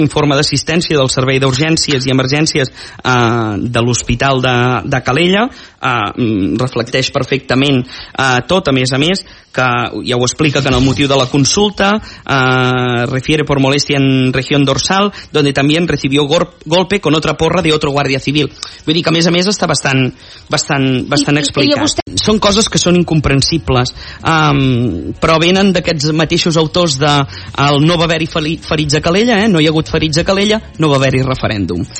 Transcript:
informe d'assistència del Servei d'Urgències i Emergències de l'Hospital de Calella, reflecteix perfectament tot, a més, que ja ho explica, que en el motiu de la consulta refiere por molestia en región dorsal, donde también recibió golpe con otra porra de otro guardia civil. Vull dir que, a més, està bastant explicat. Són coses que són incomprensibles, però venen d'aquests mateixos autors de no va haver-hi ferits a Calella, no hi ha hagut ferits a Calella, no va haver-hi referèndum.